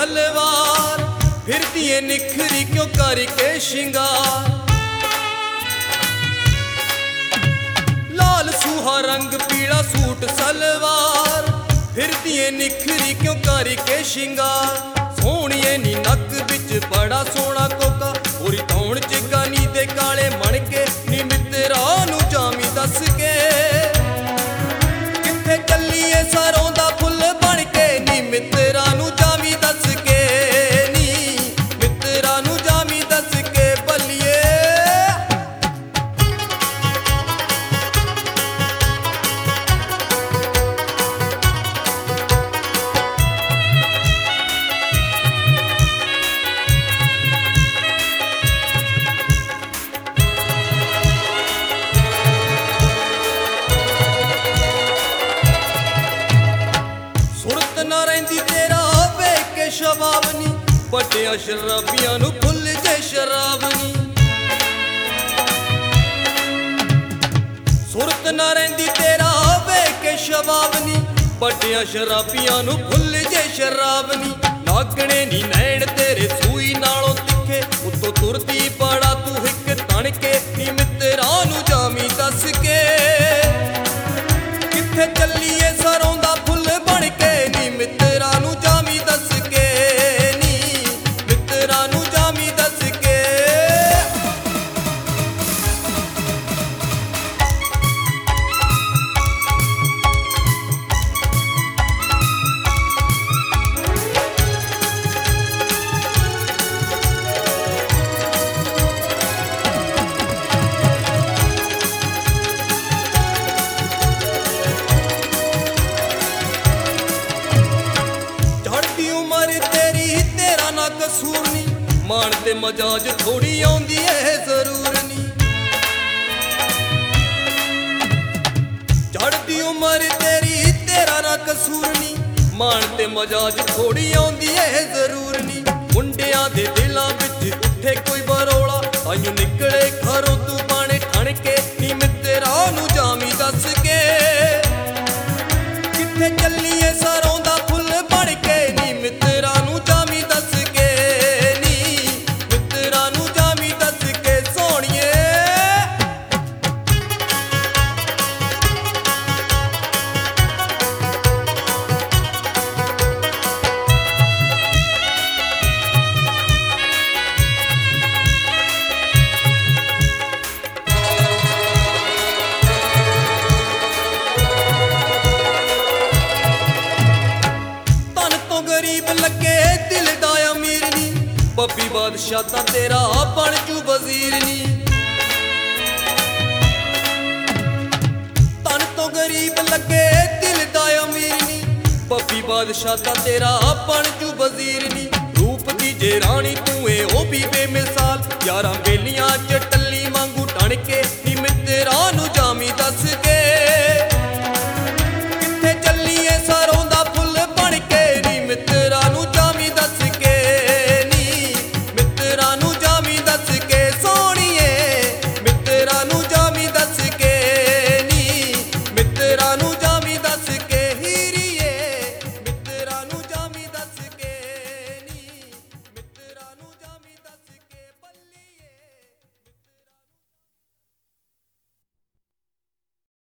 सलवार, फिरती है निखरी क्यों करके शिंगार। लाल सूहा रंग पीला सूट सलवार, फिरती है निखरी क्यों करके शिंगार। सोहणीए नी नक विच बड़ा सोहना कोका, पूरी धौण च गानी दे काले मणके नी मित्रा नू जामी दस के। किथे चलीए सरों दा फुल बन के नी मित्रा नू जामी दस के, नी मित्रा नू जामी दस के बलिए। शबाब नी बड़िया शराबियां नू भुल जे शराब नी। सुरत ना रहिंदी तेरा वेख के शबाब नी, बड़िया शराबियां नू भुल जे शराब नी। लागणे नी नैण तेरे सूई नालों तिखे, उत्तों तुरदी बड़ा तू हिक तण के नी मित्रा नू जामी दस के। किथे चलीए सरों दा फुल बन के नी मित्रा नू जामी दस के। कसूर नी मान ते मजाज थोड़ी आउंदी है जरूर नी। चढ़दी उमर तेरी तेरा ना कसूर नी, मान ते मजाज थोड़ी आउंदी है जरूर नी। मुंडियां दे दिलां विच उठे कोई बरोला, आयू निकले घरों तू पाने ठण के नी मित्रा नू जामी दस के। किथे चलीए सरों दा फुल बन के नी मित्रा नू जामी दस के। गरीब लगे दिल दा अमीर नी, बब्बी बादशाह ता तेरा बन चू वजीर नी। तन तो गरीब लगे दिल दा अमीर नी, बब्बी बादशाह ता तेरा बन चू वजीर नी। रूप दी जे रानी तू ए ओ भी बेमिसाल, यारां